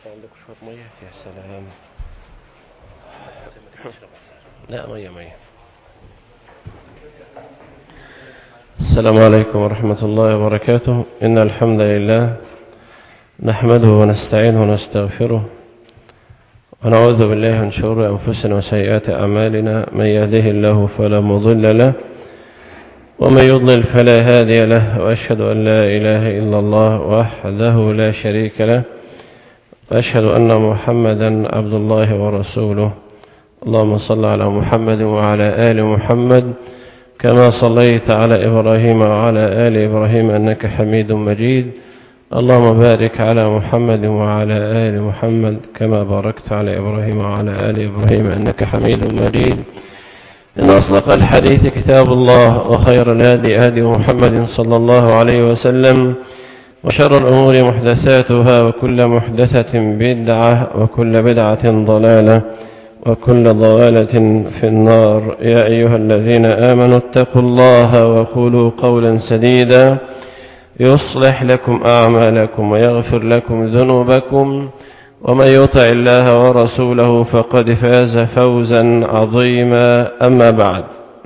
عندك شوية مية؟ يا سلام. لا، مية. السلام عليكم ورحمة الله وبركاته. إن الحمد لله نحمده ونستعينه ونستغفره ونعوذ بالله من شرور أنفسنا وسيئات أعمالنا. من يهده الله فلا مضل له ومن يضلل فلا هادي له، وأشهد أن لا إله إلا الله وحده لا شريك له، وأشهد أن محمدا عبد الله ورسوله. اللهم صل على محمد وعلى آل محمد كما صليت على إبراهيم وعلى آل إبراهيم أنك حميد مجيد. اللهم بارك على محمد وعلى آل محمد كما باركت على إبراهيم وعلى آل إبراهيم أنك حميد مجيد. إن أصدق الحديث كتاب الله، وخير الهدي هدي محمد صلى الله عليه وسلم، وشر الأمور محدثاتها، وكل محدثة بدعة، وكل بدعة ضلالة، وكل ضلالة في النار. يا أيها الذين آمنوا اتقوا الله وقولوا قولا سديدا يصلح لكم أعمالكم ويغفر لكم ذنوبكم، ومن يطع الله ورسوله فقد فاز فوزا عظيما. أما بعد،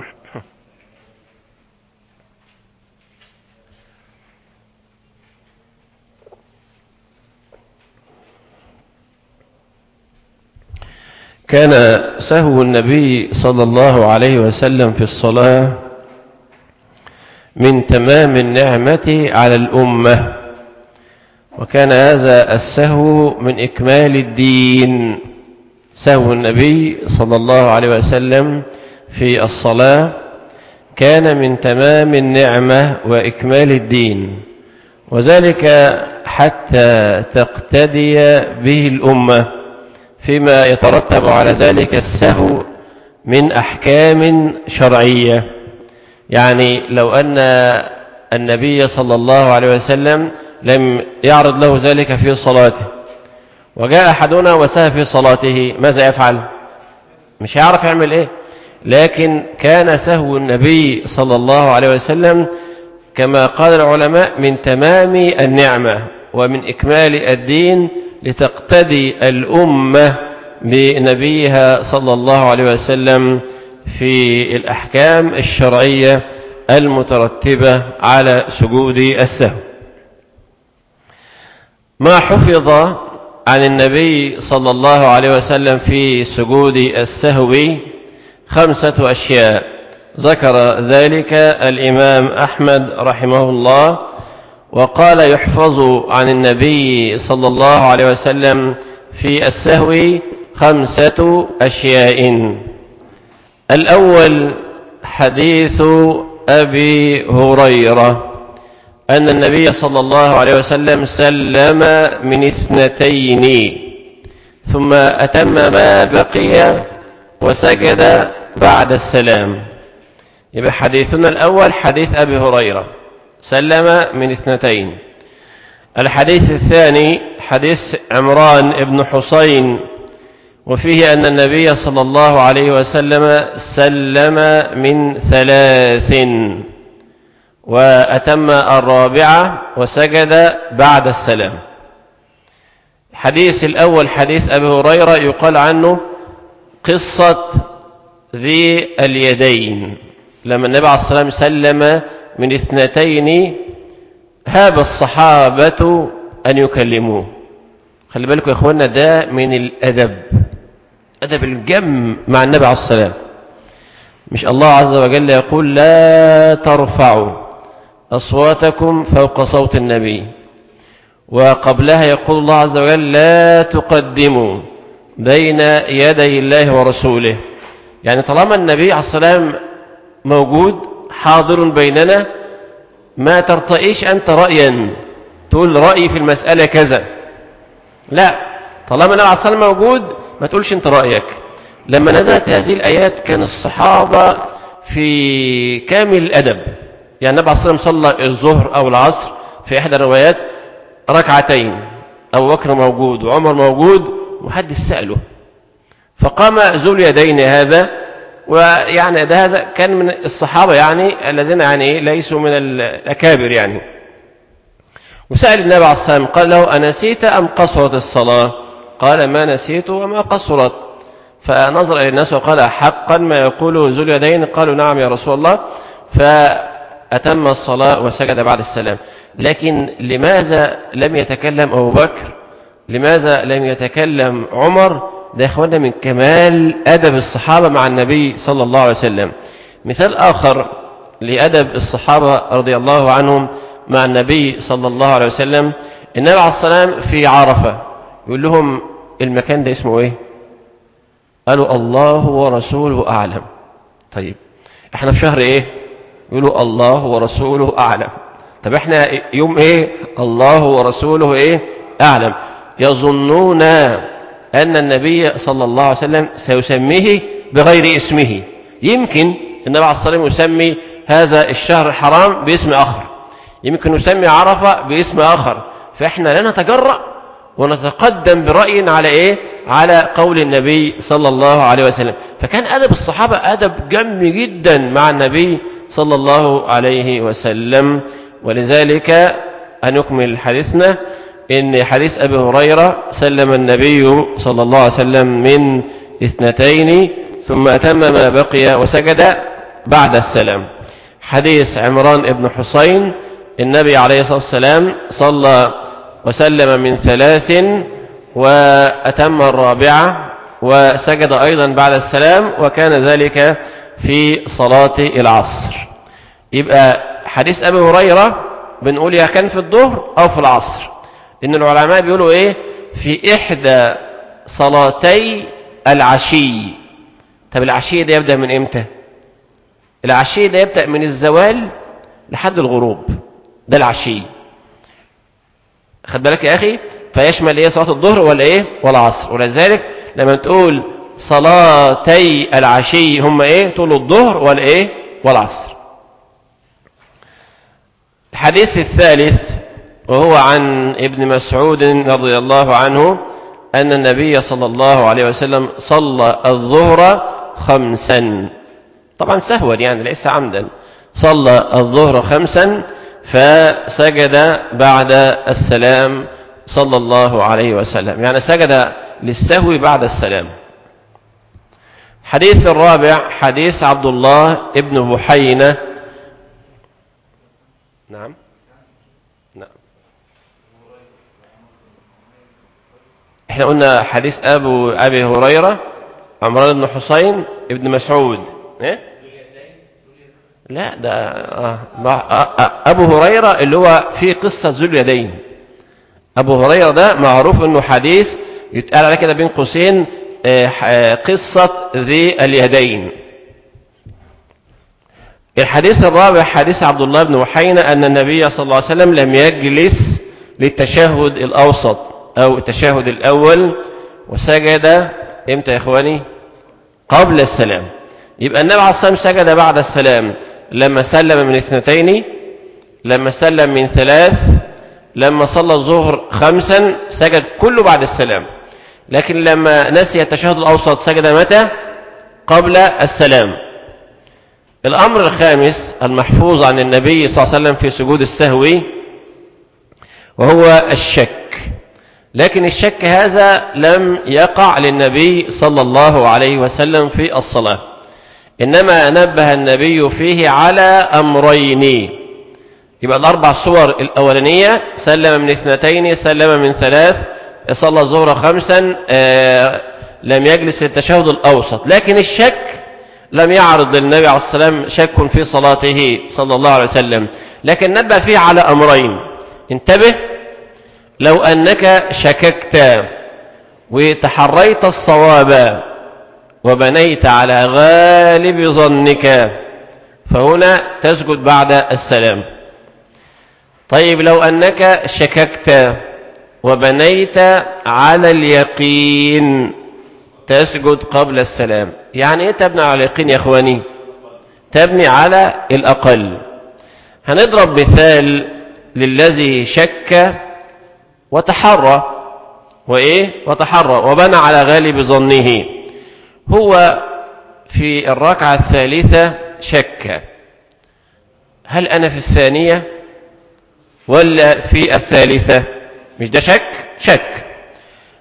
كان سهو النبي صلى الله عليه وسلم في الصلاة من تمام النعمة على الأمة، وكان هذا السهو من إكمال الدين. سهو النبي صلى الله عليه وسلم في الصلاة كان من تمام النعمة وإكمال الدين، وذلك حتى تقتدي به الأمة فيما يترتب على ذلك السهو من أحكام شرعية. يعني لو أن النبي صلى الله عليه وسلم لم يعرض له ذلك في صلاته، وجاء أحدنا وسهى في صلاته، ماذا يفعل؟ مش هيعرف يعمل إيه. لكن كان سهو النبي صلى الله عليه وسلم كما قال العلماء من تمام النعمة ومن إكمال الدين، لتقتدي الأمة بنبيها صلى الله عليه وسلم في الأحكام الشرعية المترتبة على سجود السهو. ما حفظ عن النبي صلى الله عليه وسلم في سجود السهو 5 أشياء، ذكر ذلك الإمام أحمد رحمه الله، وقال يحفظ عن النبي صلى الله عليه وسلم في السهو 5 أشياء. الأول حديث أبي هريرة أن النبي صلى الله عليه وسلم سلم من 2 ثم أتم ما بقي وسجد بعد السلام. يبقى حديثنا الأول حديث أبي هريرة سلم من 2. الحديث الثاني حديث عمران بن حسين، وفيه أن النبي صلى الله عليه وسلم سلم من 3 وأتم 4 وسجد بعد السلام. الحديث الأول حديث أبي هريرة يقال عنه قصة ذي اليدين، لما النبي عليه الصلاة والسلام سلم من 2 هاب الصحابة أن يكلموه. خلي بالكم يا إخوانا، ده من الأدب، أدب الجم مع النبي عليه الصلاة والسلام. مش الله عز وجل يقول لا ترفعوا أصواتكم فوق صوت النبي، وقبلها يقول الله عز وجل لا تقدموا بين يدي الله ورسوله. يعني طالما النبي عليه الصلاة والسلام موجود حاضر بيننا، ما ترتئيش أنت رأيا تقول رأيي في المسألة كذا، لا، طالما النبي عليه الصلاة والسلام موجود ما تقولش أنت رأيك. لما نزلت هذه الآيات كان الصحابة في كامل الأدب. يعني النبي عليه الصلاة والسلام صلى الظهر أو العصر في إحدى الروايات 2، أبو بكر موجود وعمر موجود، ومحدش سأله، فقام ذو اليدين هذا، ويعني ده هذا كان من الصحابة يعني الذين يعني ليسوا من الأكابر يعني، وسأل النبي عليه الصلاة والسلام قال له أنسيت أم قصرت الصلاة؟ قال ما نسيت وما قصرت. فنظر إلى الناس وقال حقا ما يقول ذو اليدين؟ قالوا نعم يا رسول الله. فأتم الصلاة وسجد بعد السلام. لكن لماذا لم يتكلم أبو بكر؟ لماذا لم يتكلم عمر؟ ده يا إخوانا من كمال أدب الصحابة مع النبي صلى الله عليه وسلم. مثال آخر لأدب الصحابة رضي الله عنهم مع النبي صلى الله عليه وسلم، النبي عليه الصلاة والسلام في عرفة يقول لهم المكان ده اسمه ايه؟ قالوا الله ورسوله أعلم. طيب احنا في شهر ايه؟ يقولوا الله ورسوله أعلم. طب احنا يوم ايه؟ الله ورسوله ايه؟ أعلم. يظنون أن النبي صلى الله عليه وسلم سيسميه بغير اسمه. يمكن النبي عليه الصلاة والسلام يسمي هذا الشهر الحرام باسم آخر، يمكن يسمي عرفة باسم آخر، فإحنا لا نتجرأ ونتقدم برأي على إيه؟ على قول النبي صلى الله عليه وسلم. فكان أدب الصحابة أدب جم جدا مع النبي صلى الله عليه وسلم. ولذلك هنكمل حديثنا إن حديث أبي هريرة سلم النبي صلى الله عليه وسلم من 2 ثم أتم ما بقي وسجد بعد السلام. حديث عمران بن حسين النبي عليه الصلاة والسلام صلى وسلم من 3 وأتم 4 وسجد أيضا بعد السلام، وكان ذلك في صلاة العصر. يبقى حديث أبي هريرة بنقول يا كان في الظهر أو في العصر، إن العلماء بيقولوا إيه؟ في إحدى صلاتي العشي. طب العشي ده يبدأ من إمتى؟ العشي ده يبدأ من الزوال لحد الغروب، ده العشي. خد بالك يا أخي، فيشمل إيه؟ صلاة الظهر ولا إيه؟ والعصر. ولذلك لما تقول صلاتي العشي هم إيه؟ تقول الظهر ولا إيه؟ والعصر. الحديث الثالث وهو عن ابن مسعود رضي الله عنه أن النبي صلى الله عليه وسلم صلى الظهر 5، طبعا سهوا يعني ليس عمدا، صلى الظهر 5 فسجد بعد السلام صلى الله عليه وسلم، يعني سجد للسهو بعد السلام. حديث الرابع حديث عبد الله ابن بحينة. نعم احنا قلنا حديث أبي هريرة، عمران بن حسين، ابن مسعود. ايه؟ لا ده أبو هريرة اللي هو في قصة ذو اليدين. أبو هريرة ده معروف أنه حديث يتقال على كده بين قوسين قصة ذي اليدين. الحديث الرابع حديث عبد الله بن بحينة أن النبي صلى الله عليه وسلم لم يجلس للتشهد الأوسط أو التشهد الأول، وسجد إمتى يا إخواني؟ قبل السلام. يبقى النبي عليه الصلاة والسلام سجد بعد السلام لما سلم من 2، لما سلم من 3، لما صلى الظهر 5 سجد كله بعد السلام. لكن لما نسي التشهد الأوسط سجد متى؟ قبل السلام. الأمر الخامس المحفوظ عن النبي صلى الله عليه وسلم في سجود السهو وهو الشك. لكن الشك هذا لم يقع للنبي صلى الله عليه وسلم في الصلاة، إنما نبه النبي فيه على أمرين. يبقى الأربع صور الأولانية سلم من 2، سلم من 3، صلى الظهر 5، لم يجلس للتشهد الأوسط. لكن الشك لم يعرض للنبي عليه الصلاة والسلام شك في صلاته صلى الله عليه وسلم، لكن نبه فيه على أمرين. انتبه، لو أنك شككت وتحريت الصواب وبنيت على غالب ظنك فهنا تسجد بعد السلام. طيب لو أنك شككت وبنيت على اليقين تسجد قبل السلام. يعني ايه تبني على اليقين يا اخواني؟ تبني على الأقل. هنضرب مثال للذي شك وتحرى وتحرى وبنى على غالب ظنه. هو في الركعة الثالثة شك، هل أنا في الثانية ولا في الثالثة؟ مش ده شك؟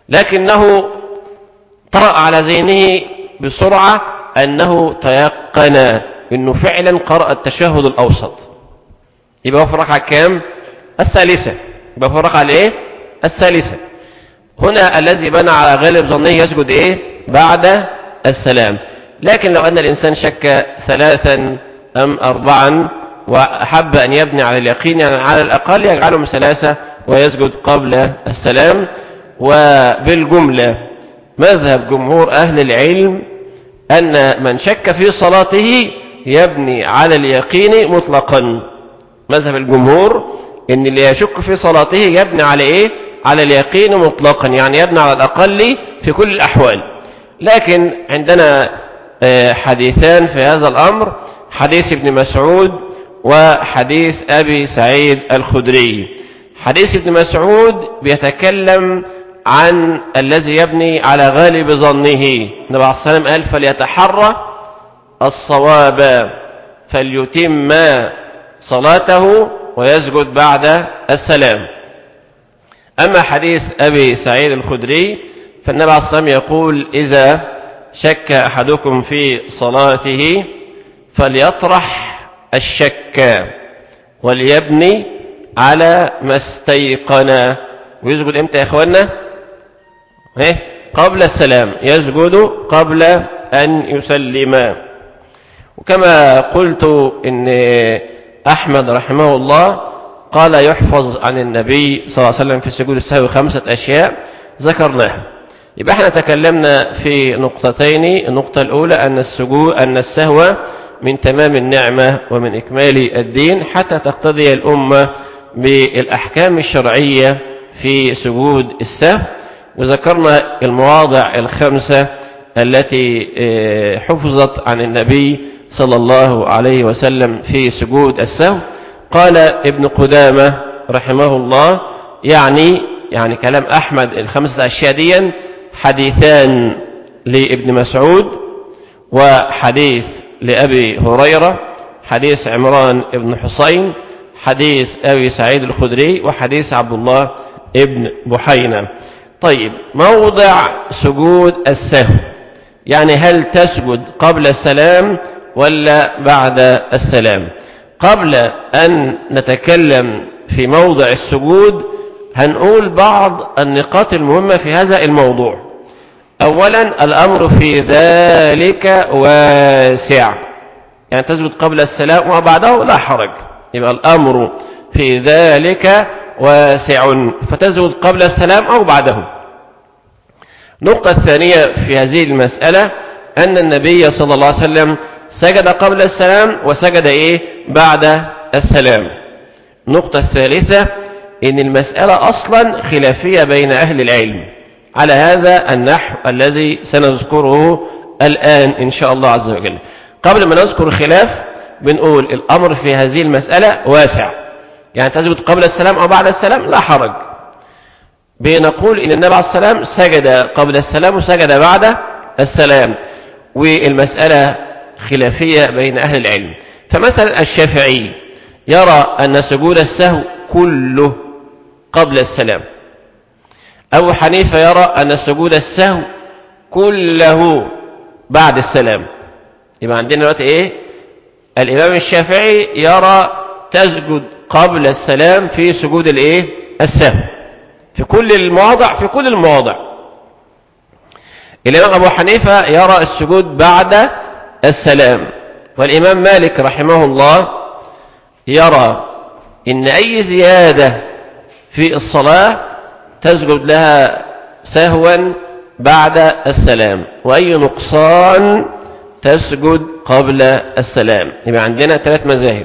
لكنه طرأ على ذهنه بسرعة أنه تيقن أنه فعلا قرأ التشهد الأوسط. يبقى هو في الركعة كام؟ الثالثة. يبقى في الركعة الإيه؟ الثالثة. هنا الذي بنى على غالب ظنه يسجد إيه؟ بعد السلام. لكن لو أن الإنسان شك 3 أم 4 وأحب أن يبني على اليقين، يعني على الأقل يجعلهم 3 ويسجد قبل السلام. وبالجملة مذهب جمهور أهل العلم أن من شك في صلاته يبني على اليقين مطلقا. مذهب الجمهور أن اللي يشك في صلاته يبني على إيه؟ على اليقين مطلقا، يعني يبني على الأقل في كل الأحوال. لكن عندنا حديثان في هذا الأمر، حديث ابن مسعود وحديث أبي سعيد الخدري. حديث ابن مسعود بيتكلم عن الذي يبني على غالب ظنه. النبي عليه الصلاة والسلام قال: فليتحرى الصواب فليتم صلاته ويسجد بعد السلام. أما حديث أبي سعيد الخدري فالنبي عليه الصلاة والسلام يقول: إذا شك أحدكم في صلاته فليطرح الشك وليبني على ما استيقن. ويسجد امتى يا اخوانا؟ قبل السلام، يسجد قبل أن يسلم. وكما قلت إن أحمد رحمه الله قال يحفظ عن النبي صلى الله عليه وسلم في سجود السهو 5 أشياء ذكرناها. يبقى احنا تكلمنا في نقطتين. النقطة الأولى أن السهو من تمام النعمة ومن إكمال الدين حتى تقتضي الأمة بالأحكام الشرعية في سجود السهو. وذكرنا المواضع 5 التي حفظت عن النبي صلى الله عليه وسلم في سجود السهو. قال ابن قدامة رحمه الله يعني كلام أحمد 5 أشياء دي حديثان لابن مسعود وحديث لأبي هريرة، حديث عمران ابن حسين، حديث أبي سعيد الخدري، وحديث عبد الله ابن بحينة. طيب، موضع سجود السهو، يعني هل تسجد قبل السلام ولا بعد السلام؟ قبل أن نتكلم في موضع السجود هنقول بعض النقاط المهمة في هذا الموضوع. أولا، الأمر في ذلك واسع، يعني تسجد قبل السلام وبعده لا حرج. يبقى الأمر في ذلك واسع، فتسجد قبل السلام أو بعده. النقطة الثانية في هذه المسألة أن النبي صلى الله عليه وسلم سجد قبل السلام وسجد بعد السلام. النقطة الثالثة إن المسألة أصلا خلافية بين أهل العلم على هذا النحو الذي سنذكره الآن إن شاء الله عز وجل. قبل ما نذكر الخلاف بنقول الأمر في هذه المسألة واسع، يعني تسجد قبل السلام أو بعد السلام لا حرج. بنقول إن النبي عليه الصلاة والسلام سجد قبل السلام وسجد بعد السلام، والمسألة خلافية بين أهل العلم. فمثلا الشافعي يرى أن سجود السهو كله قبل السلام. أبو حنيفة يرى أن سجود السهو كله بعد السلام. يبقى عندنا دلوقتي الإمام الشافعي يرى تسجد قبل السلام في سجود السهو في كل المواضع. الإمام أبو حنيفة يرى السجود بعد السلام. والإمام مالك رحمه الله يرى إن أي زيادة في الصلاة تسجد لها سهوا بعد السلام، وأي نقصان تسجد قبل السلام. يبقى عندنا 3 مذاهب.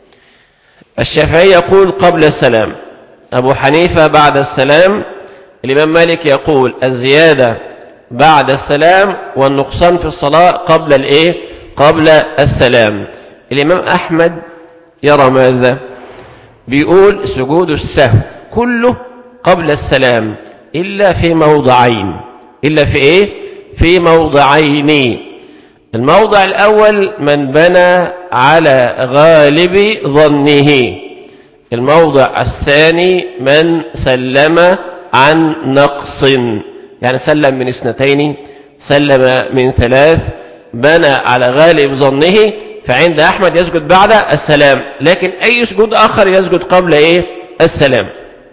الشافعي يقول قبل السلام، أبو حنيفة بعد السلام، الإمام مالك يقول الزيادة بعد السلام والنقصان في الصلاة قبل السلام. الإمام أحمد يرى ماذا؟ بيقول سجود السهو كله قبل السلام إلا في موضعين. في موضعين. الموضع الأول من بنى على غالب ظنه. الموضع الثاني من سلم عن نقص. يعني سلم من 2، سلم من 3، بنى على غالب ظنه، فعند أحمد يسجد بعد السلام، لكن أي سجود آخر يسجد قبل السلام.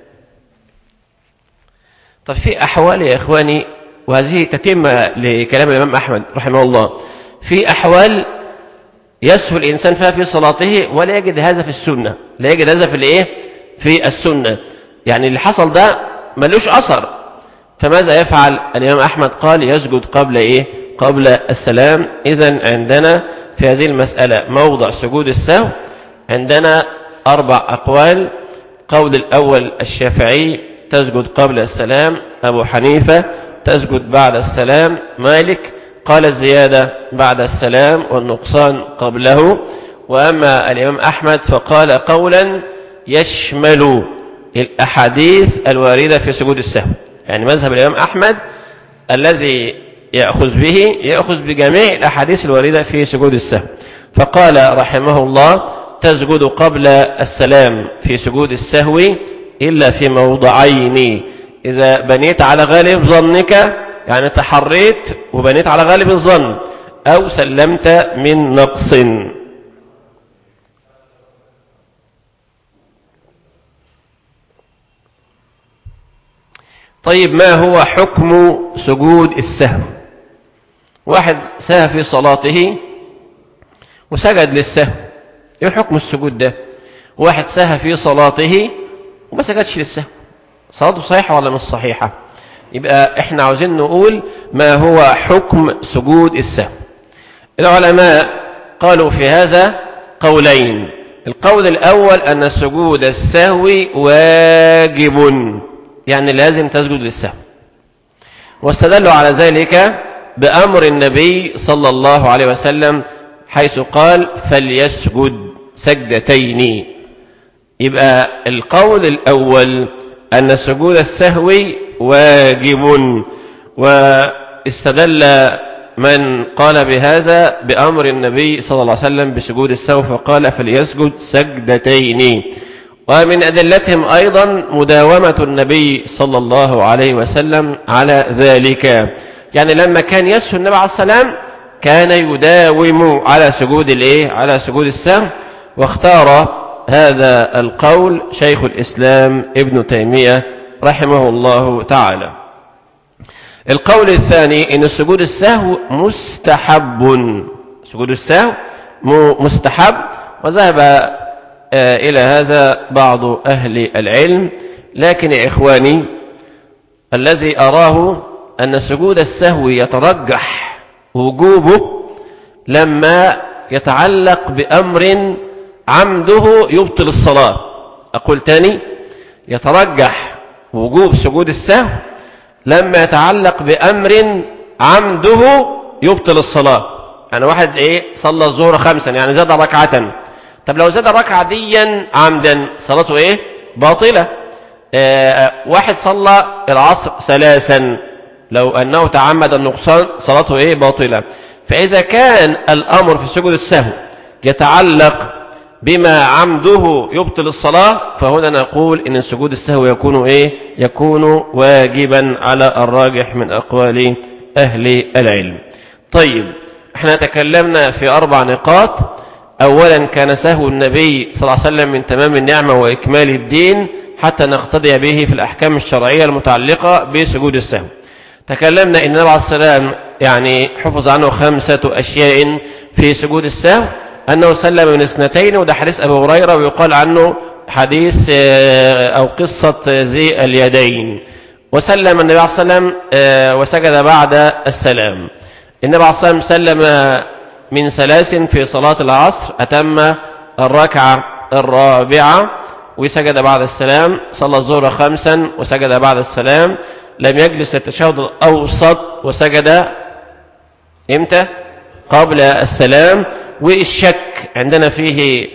طب في أحوال يا إخواني، وهذه تتمة لكلام الإمام أحمد رحمه الله، في أحوال يسهل الإنسان فيها في صلاته ولا يجد هذا في السنة، لا يجد هذا في السنة، يعني اللي حصل ده ملوش أثر. فماذا يفعل الإمام أحمد؟ قال يسجد قبل السلام. إذن عندنا في هذه المسألة موضع سجود السهو عندنا 4 أقوال. قول الأول الشافعي تسجد قبل السلام، أبو حنيفة تسجد بعد السلام، مالك قال الزيادة بعد السلام والنقصان قبله، وأما الإمام أحمد فقال قولا يشمل الأحاديث الواردة في سجود السهو. يعني مذهب الإمام أحمد الذي يأخذ بجميع الأحاديث الواردة في سجود السهو، فقال رحمه الله تسجد قبل السلام في سجود السهو إلا في موضعين: إذا بنيت على غالب ظنك، يعني تحريت وبنيت على غالب الظن، أو سلمت من نقص. طيب ما هو حكم سجود السهو؟ واحد سهى في صلاته وسجد للسهو، ايه حكم السجود ده؟ واحد سهى في صلاته وما سجدش للسهو، صلاته صحيحة ولا مش صحيحة؟ يبقى احنا عاوزين نقول ما هو حكم سجود السهو. العلماء قالوا في هذا قولين. القول الأول أن سجود السهو واجب، يعني لازم تسجد للسهو، واستدلوا على ذلك بأمر النبي صلى الله عليه وسلم حيث قال فليسجد سجدتين. يبقى القول الأول أن سجود السهو واجب، واستدل من قال بهذا بأمر النبي صلى الله عليه وسلم بسجود السهو فقال فليسجد سجدتين. ومن أدلتهم أيضا مداومة النبي صلى الله عليه وسلم على ذلك، يعني لما كان يسهو النبي عليه السلام كان يداوم على سجود السهو. واختار هذا القول شيخ الإسلام ابن تيمية رحمه الله تعالى. القول الثاني إن سجود السهو مستحب، سجود السهو مستحب، وذهب إلى هذا بعض أهل العلم. لكن يا إخواني الذي أراه أن سجود السهو يترجح وجوبه لما يتعلق بأمر عمده يبطل الصلاة. أقول تاني، يترجح وجوب سجود السهو لما يتعلق بأمر عمده يبطل الصلاة. يعني واحد صلى الظهر 5 يعني زاد ركعة، طب لو زاد الركعة ديا عمدا صلاته باطلة. واحد صلى العصر 3 لو أنه تعمد النقصان صلاته باطلة. فإذا كان الأمر في سجود السهو يتعلق بما عمده يبطل الصلاة، فهنا نقول إن سجود السهو يكون واجبا على الراجح من أقوال أهل العلم. طيب احنا تكلمنا في 4 نقاط. أولا كان سهو النبي صلى الله عليه وسلم من تمام النعمة وإكمال الدين حتى نقتدي به في الأحكام الشرعية المتعلقة بسجود السهو. تكلمنا إن النبي عليه السلام يعني حفظ عنه 5 أشياء في سجود السهو: أنه سلم من 2، وده حديث أبو هريرة، ويقال عنه حديث أو قصة ذي اليدين. وسلم النبي عليه السلام وسجد بعد السلام. النبي عليه السلام سلم من 3 في صلاة العصر، أتم الركعة 4 وسجد بعد السلام. صلى الظهر 5 وسجد بعد السلام. لم يجلس للتشهد الأوسط وسجد إمتى؟ قبل السلام. والشك عندنا فيه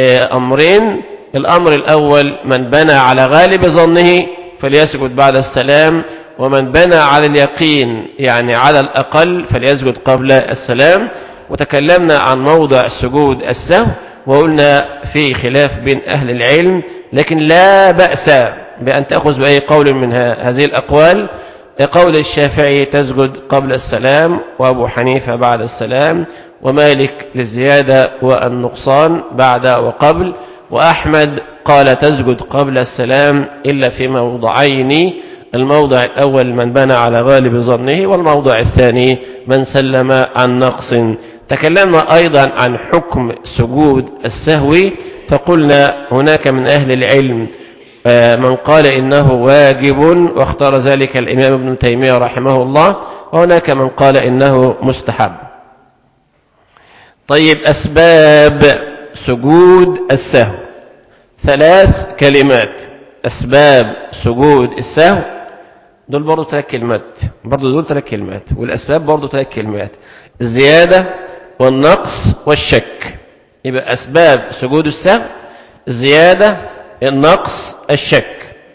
أمرين: الأمر الأول من بنى على غالب ظنه فليسجد بعد السلام، ومن بنى على اليقين يعني على الأقل فليسجد قبل السلام. وتكلمنا عن موضع سجود السهو وقلنا في خلاف بين أهل العلم، لكن لا بأس بأن تأخذ بأي قول من هذه الأقوال. قول الشافعي تسجد قبل السلام، وأبو حنيفة بعد السلام، ومالك للزيادة والنقصان بعد وقبل، وأحمد قال تسجد قبل السلام إلا في موضعين: الموضع الأول من بنى على غالب ظنه، والموضع الثاني من سلم عن نقص. تكلمنا أيضا عن حكم سجود السهو، فقلنا هناك من أهل العلم من قال إنه واجب، واختار ذلك الإمام ابن تيمية رحمه الله، وهناك من قال إنه مستحب. طيب، أسباب سجود السهو 3 كلمات. أسباب سجود السهو دول برضو 3 كلمات، والأسباب برضو 3 كلمات: الزيادة والنقص والشك. يبقى أسباب سجود السهو: الزيادة، النقص، الشك.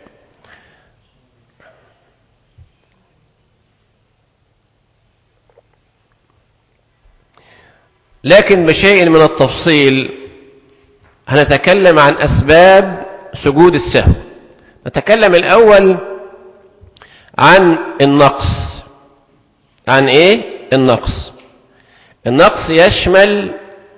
لكن بشيء من التفصيل هنتكلم عن أسباب سجود السهو. نتكلم الأول عن النقص. عن إيه؟ النقص. النقص يشمل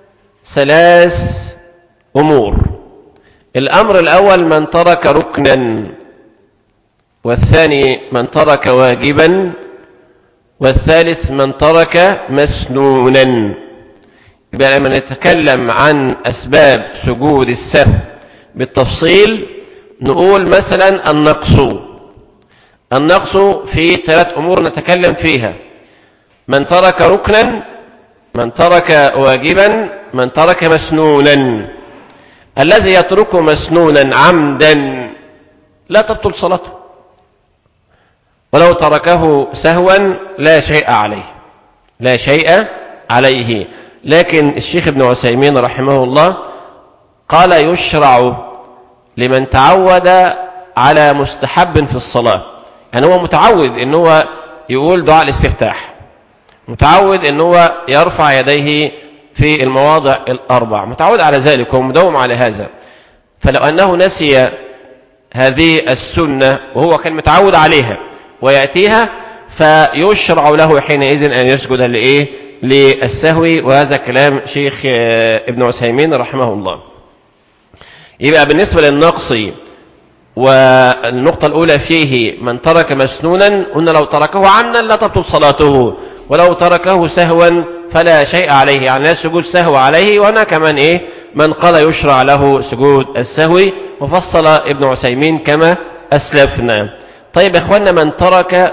3 أمور. الأمر الأول من ترك ركنا، والثاني من ترك واجبا، والثالث من ترك مسنونا. يبقى لما نتكلم عن أسباب سجود السهو بالتفصيل نقول مثلا النقص في 3 أمور نتكلم فيها: من ترك ركنا، من ترك واجبا، من ترك مسنونا. الذي يترك مسنونا عمدا لا تبطل صلاته، ولو تركه سهوا لا شيء عليه. لكن الشيخ ابن عثيمين رحمه الله قال يشرع لمن تعود على مستحب في الصلاة. يعني هو متعود ان هو يقول دعاء الاستفتاح، متعود ان هو يرفع يديه في المواضع 4، متعود على ذلك ومداوم على هذا. فلو أنه نسي هذه السنة وهو كان متعود عليها ويأتيها، فيشرع له حينئذ أن يسجد للسهو. وهذا كلام شيخ ابن عثيمين رحمه الله. يبقى بالنسبة للنقص، والنقطة الأولى فيه من ترك مسنونا، قلنا لو تركه عمدا لا تبطل صلاته، ولو تركه سهوا فلا شيء عليه، يعني لا سجود سهو عليه. وهناك من قال يشرع له سجود السهو، وفصل ابن عثيمين كما أسلفنا. طيب يا إخوانا، من ترك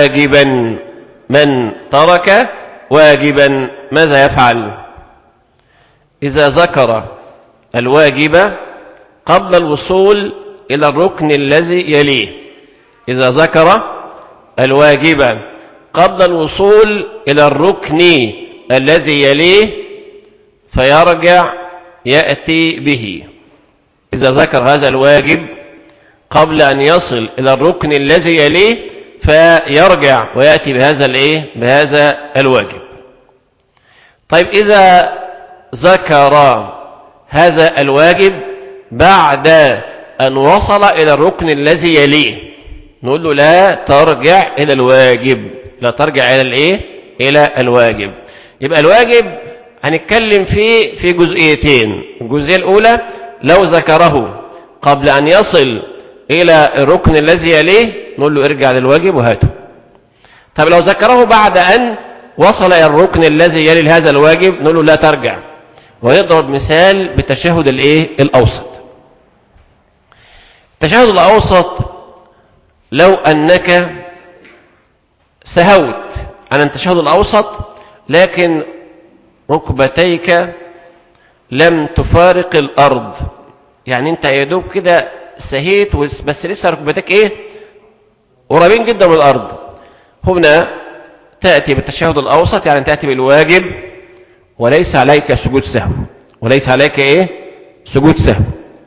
واجبا ماذا يفعل؟ إذا ذكر الواجب قبل الوصول إلى الركن الذي يليه، إذا ذكر الواجب قبل الوصول إلى الركن الذي يليه فيرجع يأتي به. إذا ذكر هذا الواجب قبل أن يصل إلى الركن الذي يليه فيرجع ويأتي بهذا الواجب. طيب، إذا ذكر هذا الواجب بعد أن وصل إلى الركن الذي يليه، نقول له لا ترجع إلى الواجب، إلى الواجب. يبقى الواجب هنتكلم فيه في جزئيتين. الجزئية الأولى لو ذكره قبل أن يصل إلى الركن الذي يليه نقول له ارجع للواجب وهاته. طب لو ذكره بعد أن وصل إلى الركن الذي يلي هذا الواجب نقول له لا ترجع. ويضرب مثال بالتشهد الأوسط. التشهد الأوسط لو أنك سهوت عن التشهد الأوسط لكن ركبتيك لم تفارق الأرض، يعني أنت يدوب كده سهيت بس لسه ركبتك قريبين جدا من الأرض، هنا تأتي بالتشهد الأوسط، يعني تأتي بالواجب وليس عليك سجود سهو.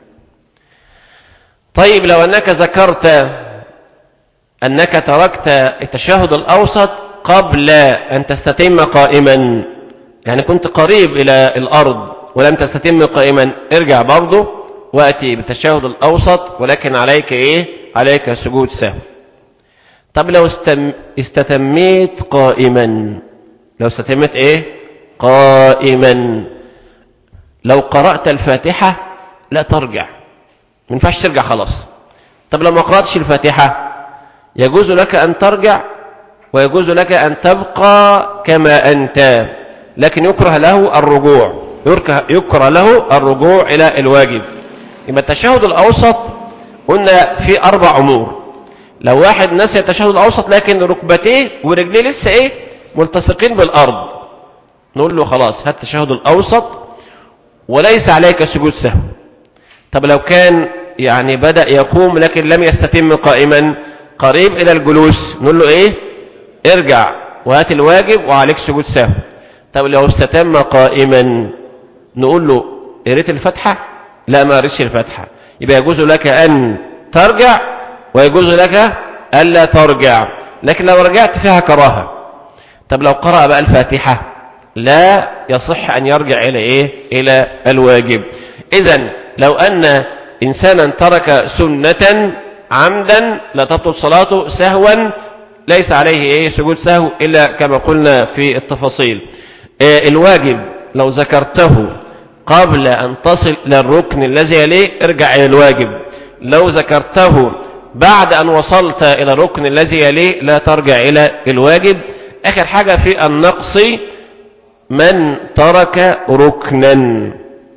طيب، لو أنك ذكرت أنك تركت التشهد الأوسط قبل أن تستتم قائما، يعني كنت قريب إلى الأرض ولم تستتم قائما، ارجع برضه وأتي بالتشهد الأوسط ولكن عليك سجود سهو. طب لو استتميت قائما، لو استتميت ايه؟ قائما. لو قرأت الفاتحة لا ترجع، ما ينفعش ترجع خلاص. طب لو ما قرأتش الفاتحة يجوز لك أن ترجع ويجوز لك أن تبقى كما أنت، لكن يكره له الرجوع، يكره له الرجوع إلى الواجب. يبقى التشهد الأوسط قلنا في 4 أمور. لو واحد نسي التشهد الأوسط لكن ركبتيه ورجليه لسه ايه؟ ملتصقين بالأرض، نقول له خلاص هات التشهد الأوسط وليس عليك سجود سهو. طب لو كان يعني بدأ يقوم لكن لم يستتم قائما قريب إلى الجلوس، نقول له ايه؟ ارجع وهات الواجب وعليك سجود سهو. طب لو استتم قائما نقول له قريت الفاتحة؟ لا ما قريتش الفاتحة. يبقى يجوز لك أن ترجع ويجوز لك ألا ترجع، لكن لو رجعت فيها كراهة. طب لو قرأ بقى الفاتحة لا يصح أن يرجع إلى إيه؟ إلى الواجب. إذن لو أن إنسانا ترك سنة عمدا لا تبطل صلاته سهوا، ليس عليه إيه؟ سجود سهو إلا كما قلنا في التفاصيل. الواجب لو ذكرته قبل أن تصل إلى الركن الذي يليه ارجع إلى الواجب. لو ذكرته بعد أن وصلت إلى الركن الذي يليه لا ترجع إلى الواجب. آخر حاجة في النقص من ترك ركنا.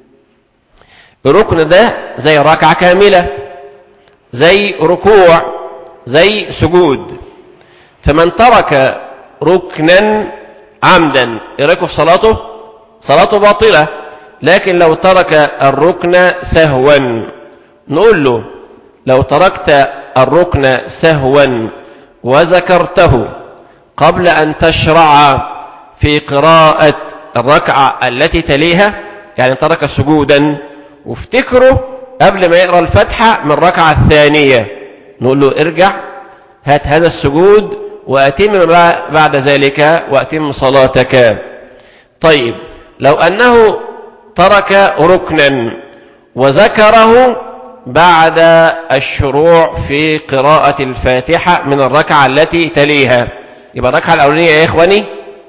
الركن ده زي ركعة كاملة، زي ركوع، زي سجود. فمن ترك ركنا عمدا يركب في صلاته، صلاته باطلة. لكن لو ترك الركن سهوا نقول له لو تركت الركن سهوا وذكرته قبل أن تشرع في قراءة الركعة التي تليها، يعني ترك سجودا وافتكره قبل ما يقرأ الفاتحة من الركعة الثانية، نقول له ارجع هات هذا السجود وأتم بعد ذلك وأتم صلاتك. طيب لو أنه ترك ركنا وذكره بعد الشروع في قراءة الفاتحة من الركعة التي تليها، يبقى الركعة الأولانية يا إخواني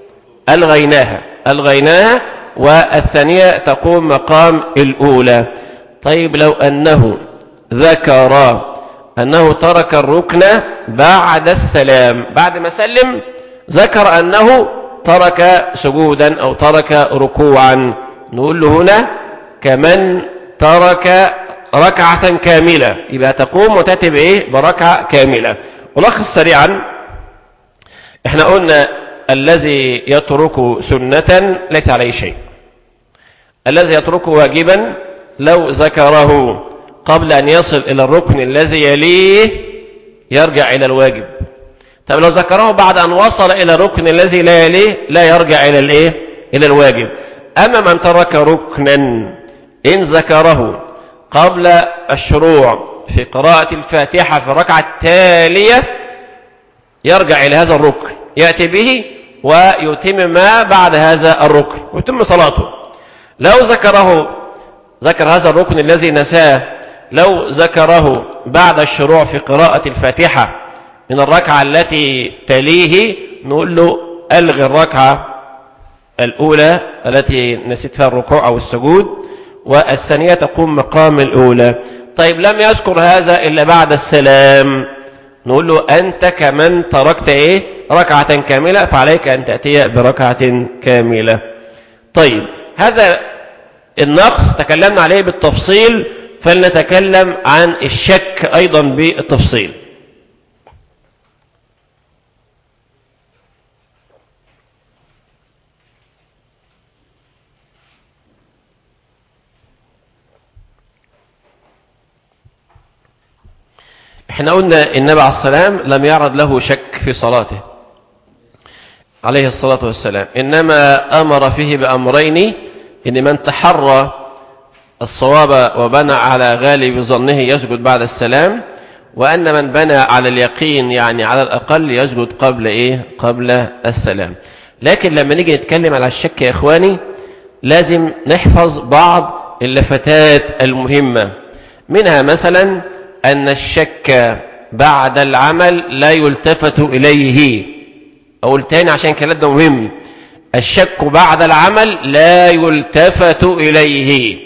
ألغيناها والثانية تقوم مقام الأولى. طيب لو أنه ذكر أنه ترك الركن بعد السلام، بعد ما سلم ذكر أنه ترك سجودا أو ترك ركوعا، نقول له هنا كمن ترك ركعة كاملة، يبقى تقوم وتأتي بإيه؟ بركعة كاملة. ولخص سريعا، احنا قلنا الذي يترك سنة ليس عليه شيء، الذي يترك واجبا لو ذكره قبل أن يصل إلى الركن الذي يليه يرجع إلى الواجب. طب لو ذكره بعد أن وصل إلى الركن الذي لا يليه لا يرجع إلى الإيه؟ إلى الواجب. أما من ترك ركنا إن ذكره قبل الشروع في قراءة الفاتحة في الركعة التالية يرجع إلى هذا الركن، يأتي به ويتم ما بعد هذا الركن ويتم صلاته. لو ذكر هذا الركن الذي نساه، لو ذكره بعد الشروع في قراءة الفاتحة من الركعة التي تليه نقول له ألغي الركعة الأولى التي نسيت فيها الركوع أو السجود والثانية تقوم مقام الأولى. طيب لم يذكر هذا إلا بعد السلام، نقول له أنت كمن تركت إيه؟ ركعة كاملة، فعليك أن تأتي بركعة كاملة. طيب هذا النقص تكلمنا عليه بالتفصيل، فلنتكلم عن الشك أيضا بالتفصيل. احنا قلنا النبي عليه السلام لم يعرض له شك في صلاته عليه الصلاة والسلام، إنما أمر فيه بأمرين: إن من تحرى الصواب وبنى على غالب ظنه يسجد بعد السلام، وأن من بنى على اليقين يعني على الأقل يسجد قبل إيه؟ قبل السلام. لكن لما نيجي نتكلم على الشك يا إخواني لازم نحفظ بعض اللفتات المهمة، منها مثلا أن الشك بعد العمل لا يلتفت إليه. أقول تاني عشان الكلام ده مهم. الشك بعد العمل لا يلتفت إليه.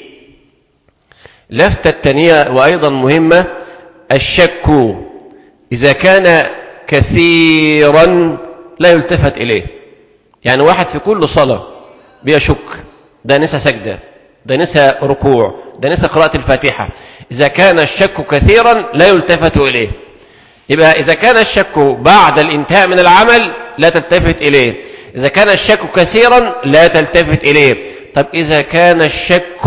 لفتة التانية وأيضا مهمة: الشك إذا كان كثيرا لا يلتفت إليه. يعني واحد في كل صلاة بيشك، ده نسى سجدة، ده نسى ركوع، ده نسى قراءة الفاتحة. إذا كان الشك كثيرا لا يلتفت إليه. يبقى إذا كان الشك بعد الانتهاء من العمل لا تلتفت إليه. إذا كان الشك كثيرا لا تلتفت إليه. طب إذا كان الشك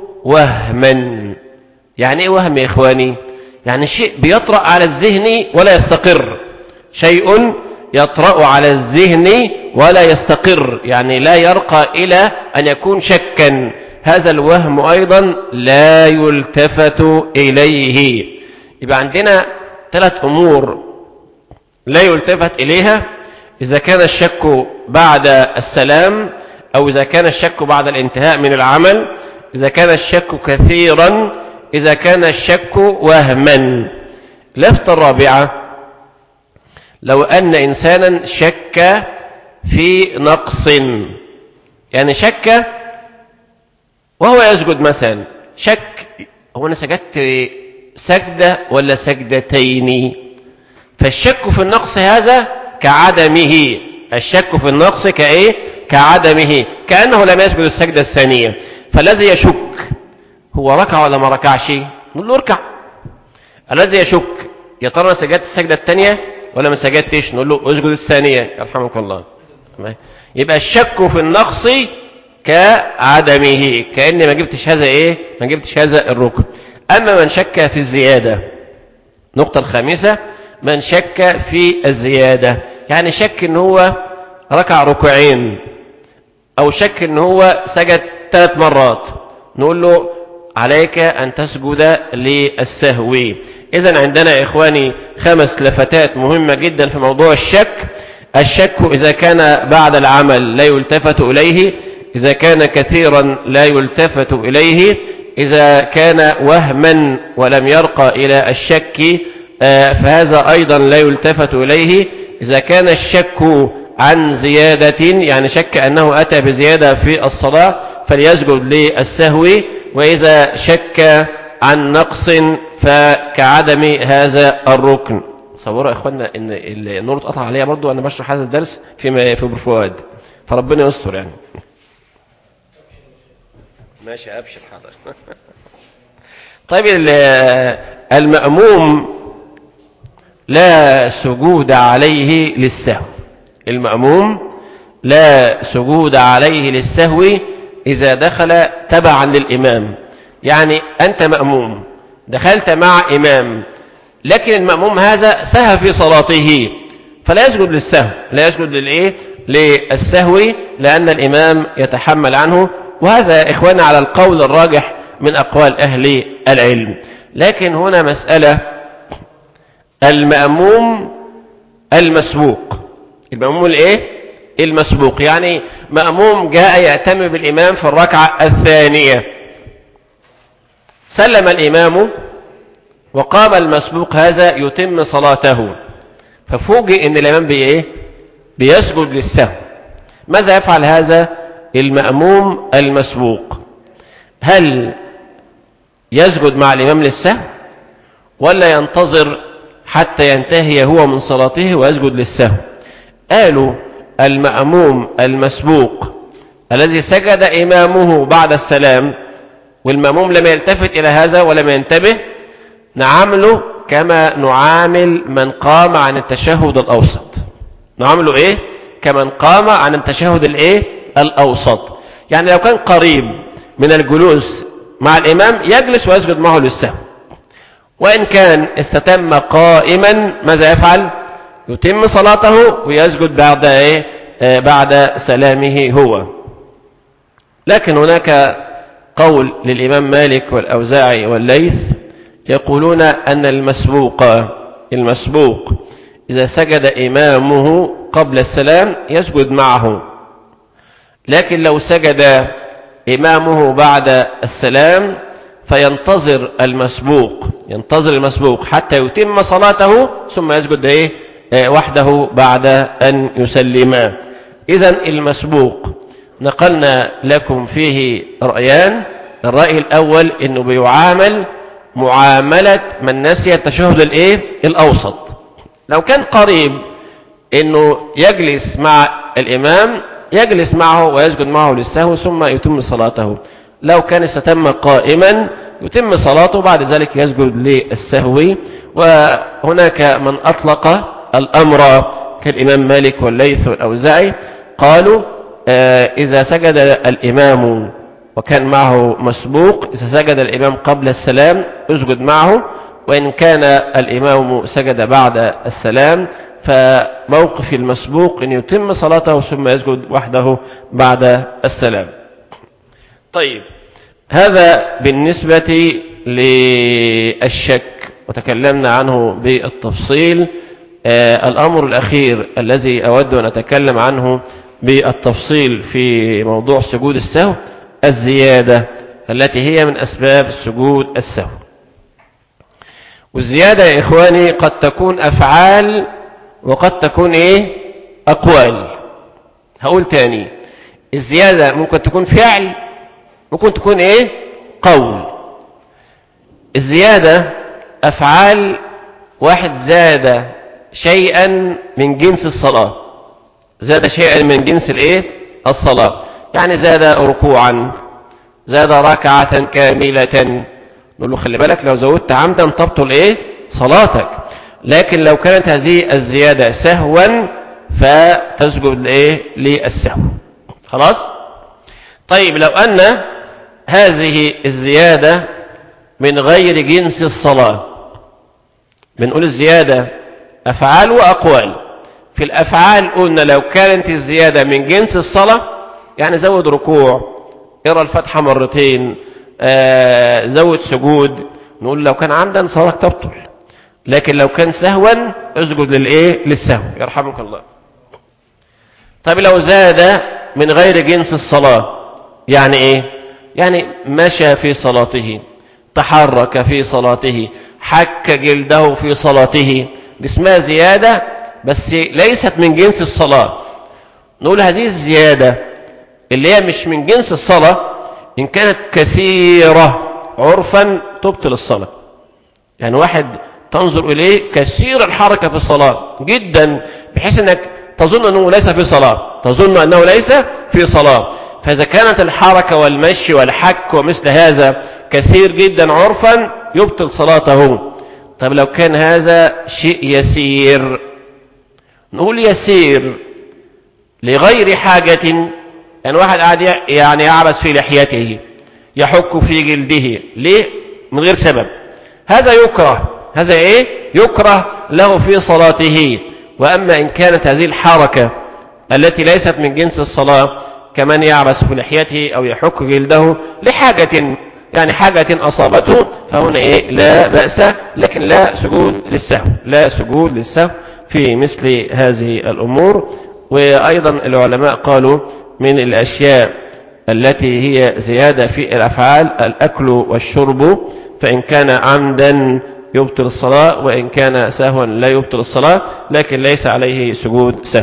وهما، يعني إيه وهم يا إخواني؟ يعني شيء بيطرأ على الذهن ولا يستقر. شيء يطرأ على الذهن ولا يستقر، يعني لا يرقى إلى أن يكون شكا. هذا الوهم أيضا لا يلتفت إليه. يبقى عندنا 3 أمور لا يلتفت إليها: إذا كان الشك بعد السلام، أو إذا كان الشك بعد الانتهاء من العمل، إذا كان الشك كثيرا، إذا كان الشك وهما. لفتة الرابعة: لو أن إنسانا شك في نقص، يعني شك وهو يسجد مثلا، شك هو أنا سجدت سجدة ولا سجدتين؟ فالشك في النقص هذا كعدمه. الشك في النقص كإيه؟ كعدمه، كأنه لم يسجد السجدة الثانية. فالذي يشك هو ركع ولا ما ركعش؟ نقول له اركع. الذي يشك يا ترى انا سجدت السجدة الثانية ولا ما سجدتش؟ نقول له اسجد الثانية يرحمك الله. يبقى الشك في النقص كعدمه، كأني ما جبتش هذا ايه؟ ما جبتش هذا الركن. أما من شك في الزيادة، النقطة الخامسة: من شك في الزيادة، يعني شك ان هو ركع ركوعين، او شك ان هو سجد 3 مرات، نقول له عليك ان تسجد للسهو. اذن عندنا يا اخواني 5 لفتات مهمة جدا في موضوع الشك. الشك اذا كان بعد العمل لا يلتفت اليه، اذا كان كثيرا لا يلتفت اليه، إذا كان وهما ولم يرقى إلى الشك فهذا أيضا لا يلتفت إليه. إذا كان الشك عن زيادة، يعني شك أنه أتى بزيادة في الصلاة، فليسجد للسهو. وإذا شك عن نقص فكعدم هذا الركن. صوروا يا إخوانا إن النور اتقطع عليها برضو، أنا بشرح هذا الدرس في برفواد، فربنا يستر يعني. ماشي أبشر حاضر. طيب المأموم لا سجود عليه للسهو. المأموم لا سجود عليه للسهو إذا دخل تبعا للإمام. يعني أنت مأموم دخلت مع إمام، لكن المأموم هذا سهى في صلاته، فلا يسجد للسهو، لا يسجد للإيه؟ للسهو، لأن الإمام يتحمل عنه. وهذا يا إخوانا على القول الراجح من أقوال أهل العلم. لكن هنا مسألة: المأموم المسبوق. المأموم الإيه؟ المسبوق، يعني مأموم جاء يأتم بالإمام في الركعة الثانية، سلم الإمام وقام المسبوق هذا يتم صلاته، ففوجئ أن الإمام بإيه؟ بيسجد للسهو. ماذا يفعل هذا المأموم المسبوق؟ هل يسجد مع الإمام للسهو ولا ينتظر حتى ينتهي هو من صلاته ويسجد للسهو؟ قالوا المأموم المسبوق الذي سجد إمامه بعد السلام والمأموم لم يلتفت إلى هذا ولم ينتبه، نعامله كما نعامل من قام عن التشهد الأوسط. نعامله إيه؟ كمن قام عن التشهد الإيه؟ الأوسط. يعني لو كان قريب من الجلوس مع الإمام يجلس ويسجد معه للسهو، وإن كان استتم قائما ماذا يفعل؟ يتم صلاته ويسجد بعد إيه؟ بعد سلامه هو. لكن هناك قول للإمام مالك والأوزاعي والليث يقولون أن المسبوق إذا سجد إمامه قبل السلام يسجد معه، لكن لو سجد إمامه بعد السلام فينتظر المسبوق حتى يتم صلاته ثم يسجد وحده بعد أن يسلم. إذن المسبوق نقلنا لكم فيه رأيان. الرأي الأول إنه بيعامل معاملة من نسي التشهد الأوسط. لو كان قريب إنه يجلس مع الإمام يجلس معه ويسجد معه للسهو ثم يتم صلاته. لو كان استتم قائما يتم صلاته بعد ذلك يسجد للسهو. وهناك من أطلق الأمر كالإمام مالك والليث والأوزاعي، قالوا إذا سجد الإمام وكان معه مسبوق، إذا سجد الإمام قبل السلام اسجد معه، وإن كان الإمام سجد بعد السلام فموقف المسبوق أن يتم صلاته ثم يسجد وحده بعد السلام. طيب، هذا بالنسبة للشك وتكلمنا عنه بالتفصيل. الأمر الأخير الذي أود أن أتكلم عنه بالتفصيل في موضوع سجود السهو الزيادة التي هي من أسباب سجود السهو. والزيادة يا إخواني قد تكون أفعال وقد تكون أقوال. هقول تاني، الزيادة ممكن تكون فعل، ممكن تكون قول. الزيادة أفعال، واحد زاد شيئا من جنس الصلاة، زاد شيئا من جنس الصلاة، يعني زاد ركوعا، زاد ركعة كاملة، نقول له خلي بالك لو زودت عمدا تبطل صلاتك. لكن لو كانت هذه الزيادة سهوا فتسجد للسهو. خلاص. طيب، لو أن هذه الزيادة من غير جنس الصلاة، بنقول الزيادة أفعال وأقوال. في الأفعال قلنا لو كانت الزيادة من جنس الصلاة، يعني زود ركوع، اقرأ الفاتحة مرتين، زود سجود، نقول لو كان عمدا صلاتك تبطل. لكن لو كان سهوا اسجد للسهو يرحمك الله. طيب، لو زاد من غير جنس الصلاة يعني يعني مشى في صلاته، تحرك في صلاته، حك جلده في صلاته، دي اسمها زيادة بس ليست من جنس الصلاة. نقول هذه الزيادة اللي هي مش من جنس الصلاة إن كانت كثيرة عرفا تبطل الصلاة. يعني واحد تنظر إليه كثير الحركة في الصلاة جدا بحيث أنك تظن أنه ليس في صلاة، فإذا كانت الحركة والمشي والحك ومثل هذا كثير جدا عرفا يبطل صلاته. طيب، لو كان هذا شيء يسير، نقول يسير لغير حاجة، يعني واحد قاعد يعبس في لحيته، يحك في جلده، ليه؟ من غير سبب، هذا يكره، هذا يكره له في صلاته. وأما إن كانت هذه الحركة التي ليست من جنس الصلاة كمن يعبس في لحيته أو يحك جلده لحاجة، يعني حاجة أصابته، فهنا لا بأس، لكن لا سجود للسهو في مثل هذه الأمور. وأيضا العلماء قالوا من الأشياء التي هي زيادة في الأفعال الأكل والشرب، فإن كان عمدا يبطل الصلاة، وإن كان سهوا لا يبطل الصلاة، لكن ليس عليه سجود سهو.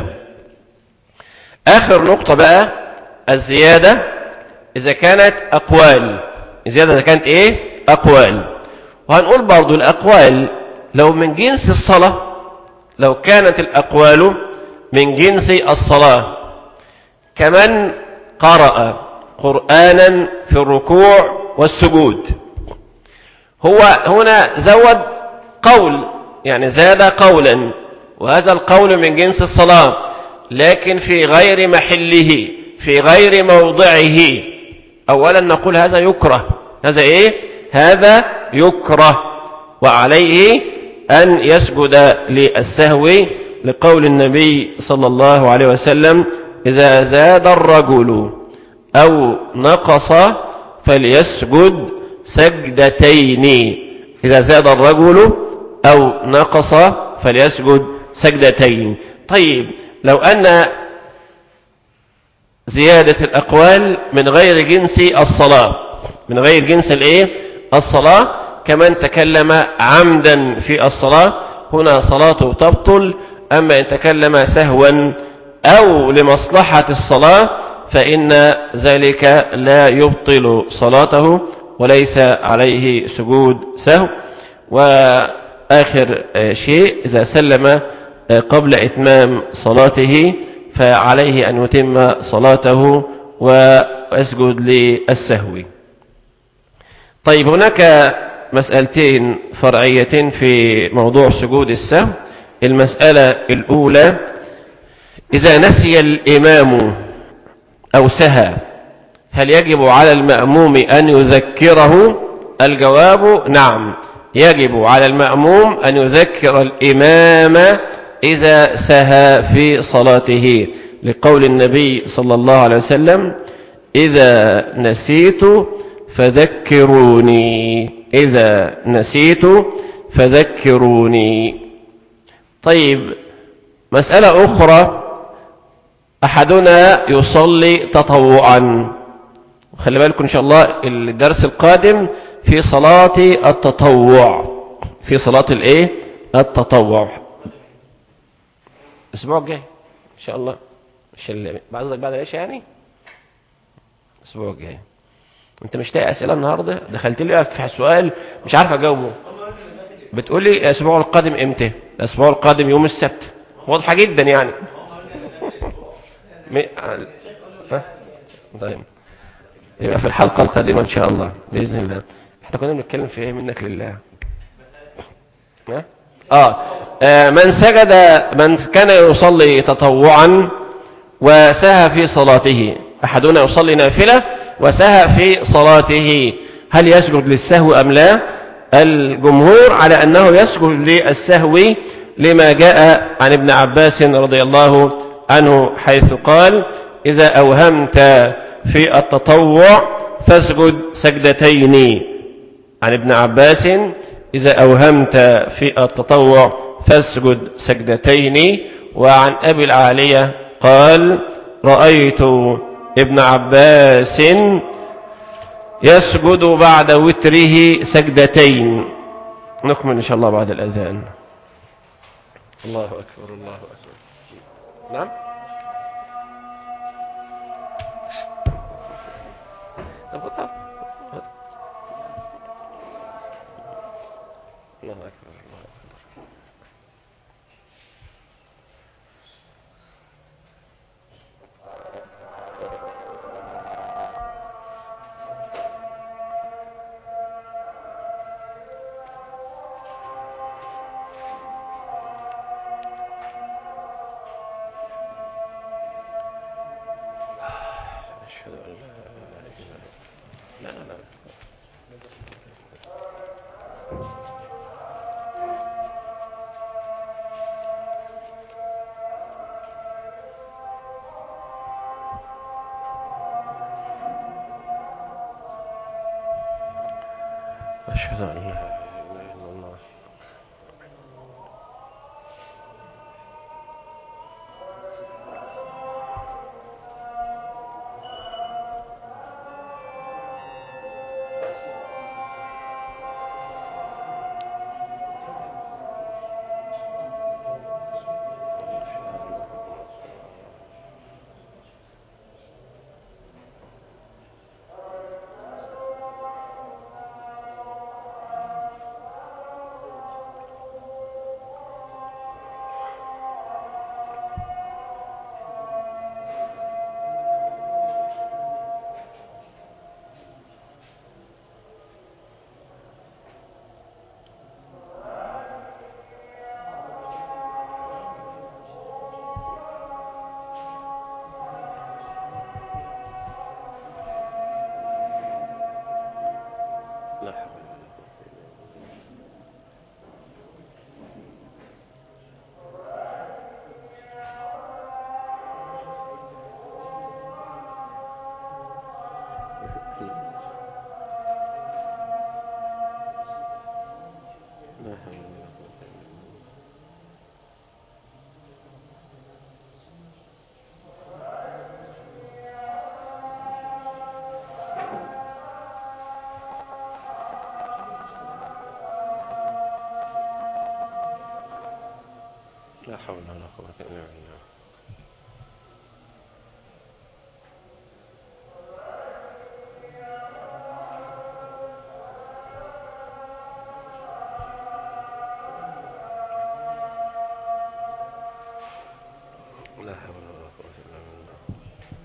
آخر نقطة بقى الزيادة إذا كانت أقوال. الزيادة إذا كانت أقوال. وهنقول برضو الأقوال لو من جنس الصلاة، لو كانت الأقوال من جنس الصلاة، كمن قرأ قرآنا في الركوع والسجود، هو هنا زود قول، يعني زاد قولا، وهذا القول من جنس الصلاة لكن في غير محله، في غير موضعه. أولا نقول هذا يكره، هذا هذا يكره، وعليه أن يسجد للسهو لقول النبي صلى الله عليه وسلم: إذا زاد الرجل أو نقص فليسجد سجدتين. إذا زاد الرجل أو نقص فليسجد سجدتين. طيب، لو أن زيادة الأقوال من غير جنس الصلاة، من غير جنس الصلاة كمن تكلم عمدا في الصلاة، هنا صلاته تبطل. أما إن تكلم سهوا أو لمصلحة الصلاة فإن ذلك لا يبطل صلاته وليس عليه سجود سهو. وآخر شيء إذا سلم قبل إتمام صلاته فعليه أن يتم صلاته ويسجد للسهو. طيب، هناك مسألتين فرعيتين في موضوع سجود السهو. المسألة الأولى: إذا نسي الإمام أو سهى هل يجب على المأموم أن يذكره؟ الجواب: نعم، يجب على المأموم أن يذكر الإمام إذا سهى في صلاته، لقول النبي صلى الله عليه وسلم: إذا نسيت فذكروني، إذا نسيت فذكروني. طيب، مسألة أخرى: أحدنا يصلي تطوعا. خلي بالكم إن شاء الله الدرس القادم في صلاة التطوع، في صلاة الإيه؟ التطوع، الأسبوع الجاي إن شاء الله، مش بعد العشاء يعني، الأسبوع الجاي. أنت مش لاقي أسئلة النهاردة؟ دخلت لي في سؤال مش عارف أجاوبه، بتقول لي الأسبوع القادم إمتى؟ الأسبوع القادم يوم السبت، واضحة جدا يعني. طيب، يبقى في الحلقة القادمة إن شاء الله بإذن الله. احنا كنا بنتكلم في إيه؟ منك لله. من سجد، من كان يصلي تطوعا وسهى في صلاته، أحدنا يصلي نافلة وسهى في صلاته، هل يسجد للسهو أم لا؟ الجمهور على أنه يسجد للسهو، لما جاء عن ابن عباس رضي الله عنه حيث قال: إذا أوهمت في التطوع فاسجد سجدتين. عن ابن عباس: إذا أوهمت في التطوع فاسجد سجدتين. وعن أبي العالية قال: رأيت ابن عباس يسجد بعد وتره سجدتين. نكمل إن شاء الله بعد الأذان. الله أكبر، الله أكبر. نعم. الله أكبر، الله أكبر. أشهد أن لا إله إلا الله. لا لا. أشهد أن لا إله إلا الله. حول ولا قوة إلا بالله. لا حول ولا قوة إلا بالله.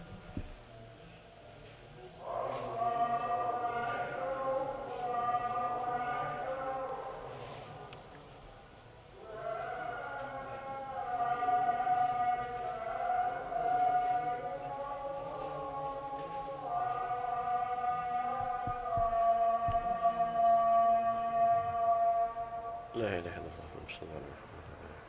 لا إله إلا الله صلى الله عليه وسلم.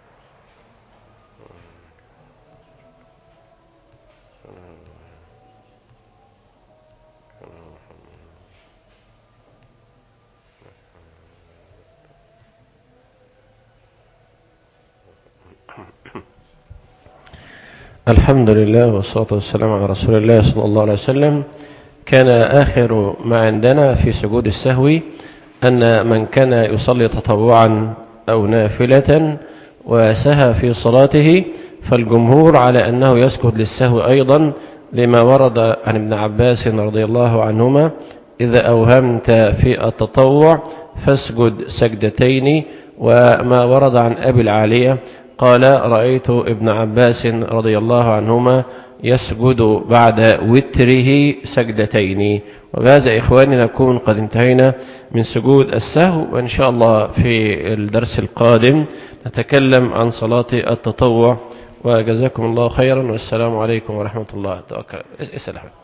الحمد لله والصلاة والسلام على رسول الله صلى الله عليه وسلم. كان آخر ما عندنا في سجود السهو أن من كان يصلي تطوعا أو نافلة وسهى في صلاته فالجمهور على أنه يسجد للسهو أيضا، لما ورد عن ابن عباس رضي الله عنهما: إذا أوهمت في التطوع فاسجد سجدتين. وما ورد عن أبي العالية قال: رأيت ابن عباس رضي الله عنهما يسجد بعد وتره سجدتين. وبهذا إخواني نكون قد انتهينا من سجود السهو، وإن شاء الله في الدرس القادم نتكلم عن صلاة التطوع. وجزاكم الله خيرا، والسلام عليكم ورحمة الله. اسأل أحمد.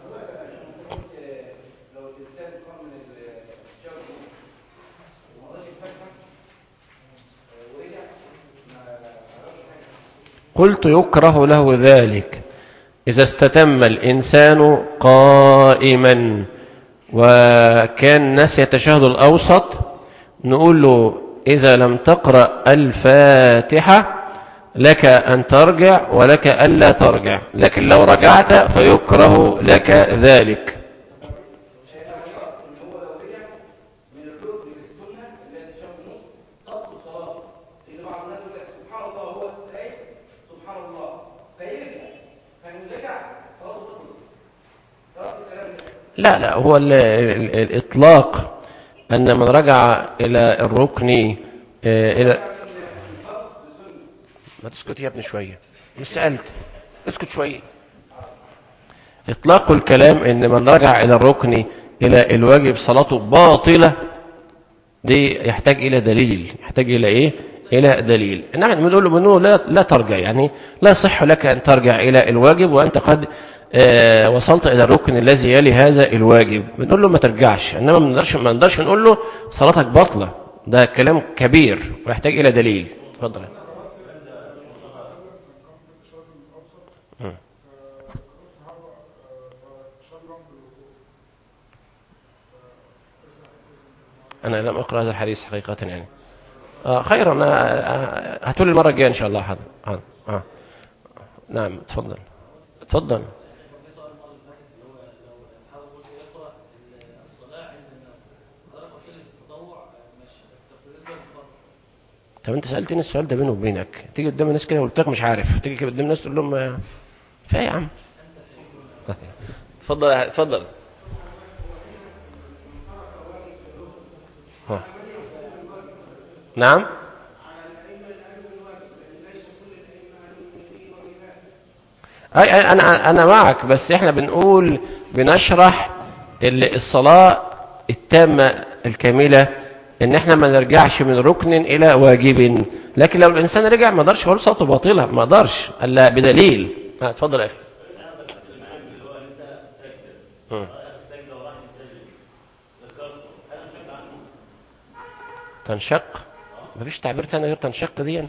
قلت يكره له ذلك إذا استتم الإنسان قائما وكان نسي التشهد الأوسط، نقول له: إذا لم تقرأ الفاتحة لك أن ترجع ولك ألا ترجع، لكن لو رجعت فيكره لك ذلك. لا هو الإطلاق أن من رجع إلى الركن إلى ما تسكت يا ابني شوية، مش سألت، اسكت شوية. إطلاق الكلام أن من رجع إلى الركن إلى الواجب صلاته باطلة، دي يحتاج إلى دليل. يحتاج إلى إيه؟ إلى دليل. إنما بنقول له منه لا ترجع، يعني لا صح لك أن ترجع إلى الواجب وأنت قد وصلت إلى الركن الذي يلي هذا الواجب. بنقول له ما ترجعش، إنما ما نقدرش نقول له صلاتك باطلة. ده كلام كبير ويحتاج إلى دليل. تفضل. أنا لم أقرأ هذا الحديث حقيقة يعني. خيرا، هتقول المرة الجاية إن شاء الله. حاضر. نعم، تفضل. تفضل. طب انت سألتني السؤال ده بيني وبينك، تيجي قدام الناس كده وقلت لك مش عارف، تيجي قدام الناس تقول لهم فايه يا عم. تفضل تفضل. نعم. انا معك، بس احنا بنقول بنشرح الصلاة التامة الكاملة، ان احنا ما نرجعش من ركن الى واجب. لكن لو الانسان رجع ما قدرش يقول صلاته باطلة، ما قدرش الا بدليل. اتفضل يا اخي. تنشق؟ مفيش تعبير تاني غير تنشق دي.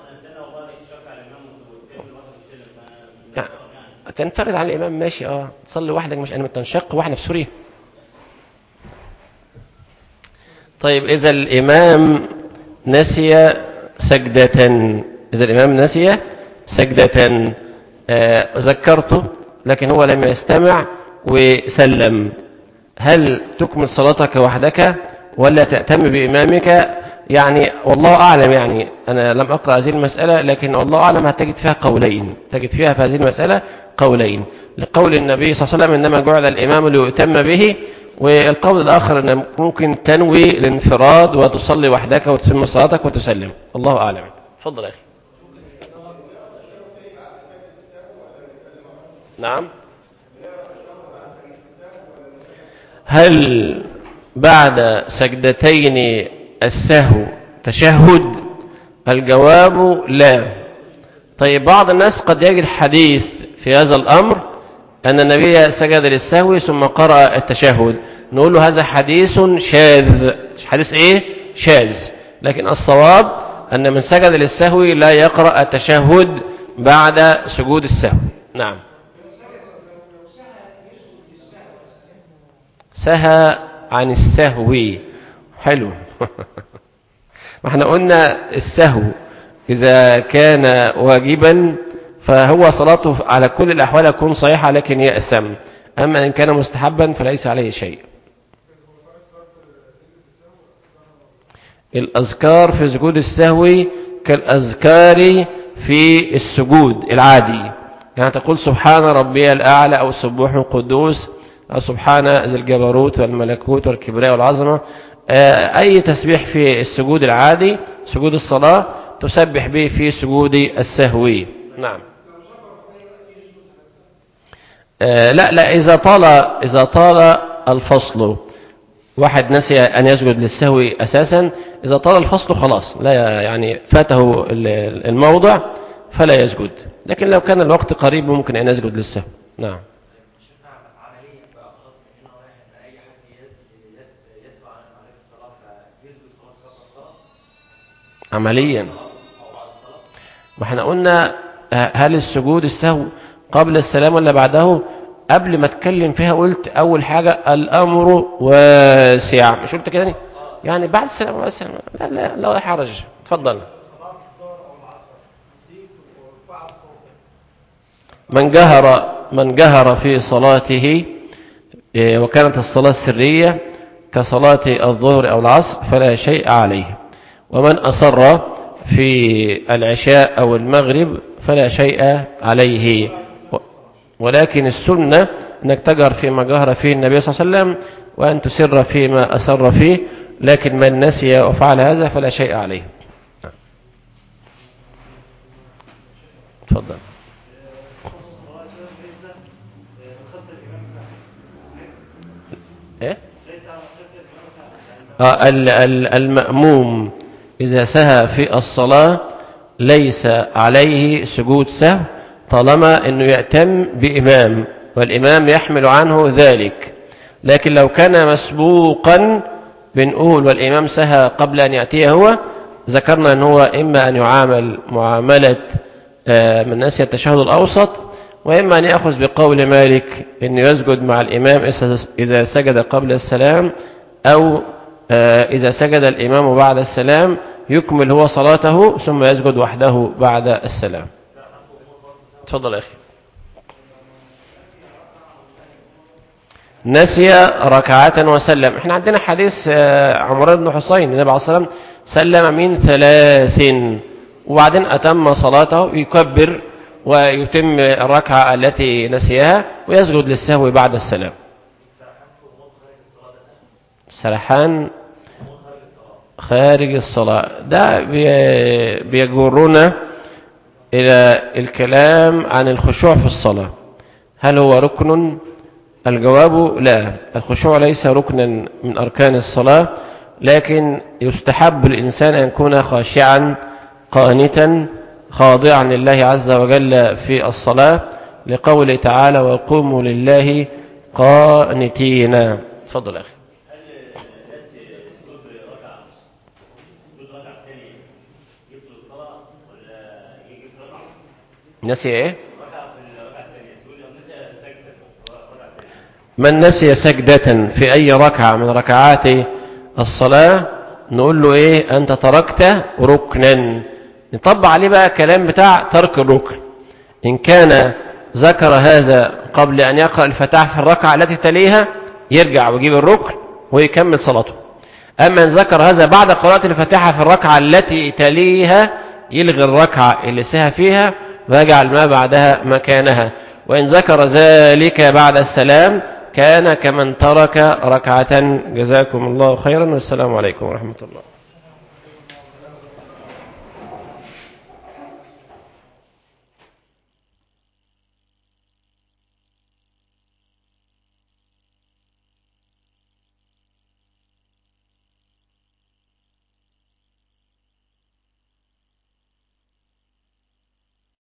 تنفرد عن الامام ماشي، تصلي وحدك مش انا تنشق واحنا في سوريا. طيب اذا الامام نسي سجدة، ذكرته لكن هو لم يستمع وسلم، هل تكمل صلاتك وحدك ولا تأتم بإمامك؟ يعني والله أعلم، يعني أنا لم أقرأ هذه المسألة، لكن والله أعلم هتجد فيها قولين، تجد فيها في هذه المسألة قولين. لقول النبي صلى الله عليه وسلم إنما جعل الإمام ليؤتم به، والقول الآخر أن ممكن تنوي الانفراد وتصلي وحدك وتتم صلاتك وتسلم. الله أعلم. تفضل يا أخي. نعم. هل بعد سجدتين السهو تشهد؟ الجواب لا. طيب بعض الناس قد يجد حديث في هذا الأمر أن النبي سجد للسهو ثم قرأ التشهد، نقول له هذا حديث شاذ. حديث إيه؟ شاذ. لكن الصواب أن من سجد للسهو لا يقرأ التشهد بعد سجود السهو. نعم. سهى عن السهو. حلو. ما احنا قلنا السهو إذا كان واجبا فهو صلاته على كل الأحوال يكون صحيحة لكن يأثم، أما إن كان مستحبا فليس عليه شيء. الأذكار في سجود السهو كالأذكار في السجود العادي، يعني تقول سبحان ربي الأعلى أو سبوح القدوس أو سبحان ذي الجبروت والملكوت والكبرياء والعظمة، أي تسبيح في السجود العادي سجود الصلاة تسبح به في سجود السهو. نعم. لا إذا طال الفصل، واحد نسي أن يسجد للسهو أساسا، إذا طال الفصل خلاص لا، يعني فاته الموضع فلا يسجد، لكن لو كان الوقت قريب ممكن أن يسجد للسهو. نعم. عمليا ما احنا قلنا هل السجود السهو قبل السلام ولا بعده؟ قبل ما اتكلم فيها قلت اول حاجة الامر واسع، مش قلت كده؟ يعني بعد السلام واسع، لا حرج. تفضل. من جهر في صلاته وكانت الصلاة السرية كصلاة الظهر او العصر فلا شيء عليه، ومن أصر في العشاء أو المغرب فلا شيء عليه، ولكن السنة أنك تجهر فيما جهر فيه النبي صلى الله عليه وسلم وأن تسر فيما أسر فيه، لكن من نسي وفعل هذا فلا شيء عليه. تفضل. إيه؟ المأموم إذا سهى في الصلاة ليس عليه سجود سهو طالما أنه يأتم بإمام والإمام يحمل عنه ذلك، لكن لو كان مسبوقا بنقول والإمام سهى قبل أن يأتيه هو، ذكرنا أنه إما أن يعامل معاملة من نسي التشهد الأوسط، وإما أن يأخذ بقول مالك أنه يسجد مع الإمام إذا سجد قبل السلام، أو إذا سجد الإمام بعد السلام يكمل هو صلاته ثم يسجد وحده بعد السلام. تفضل يا أخي. نسي ركعة وسلم. احنا عندنا حديث عمران بن حسين النبي عليه الصلاة والسلام سلم من 3 وبعدين أتم صلاته، يكبر ويتم الركعة التي نسيها ويسجد للسهو بعد السلام. سرحان خارج الصلاة ده بيجرنا إلى الكلام عن الخشوع في الصلاة، هل هو ركن؟ الجواب لا، الخشوع ليس ركنا من أركان الصلاة، لكن يستحب الإنسان أن يكون خاشعا قانتا خاضعا لله عز وجل في الصلاة، لقوله تعالى وقوموا لله قانتين. تفضل أخي. نسي ايه؟ من نسي سجدة في اي ركعة من ركعات الصلاة نقول له ايه؟ انت تركت ركنا. نطبق عليه بقى كلام بتاع ترك الركن. ان كان ذكر هذا قبل ان يقرأ الفاتحة في الركعة التي تليها يرجع ويجيب الركن ويكمل صلاته، أما إن ذكر هذا بعد قراءة الفاتحة في الركعة التي تليها يلغي الركعة اللي سهى فيها ويجعل ما بعدها مكانها. وإن ذكر ذلك بعد السلام كان كمن ترك ركعة. جزاكم الله خيرا والسلام عليكم ورحمة الله.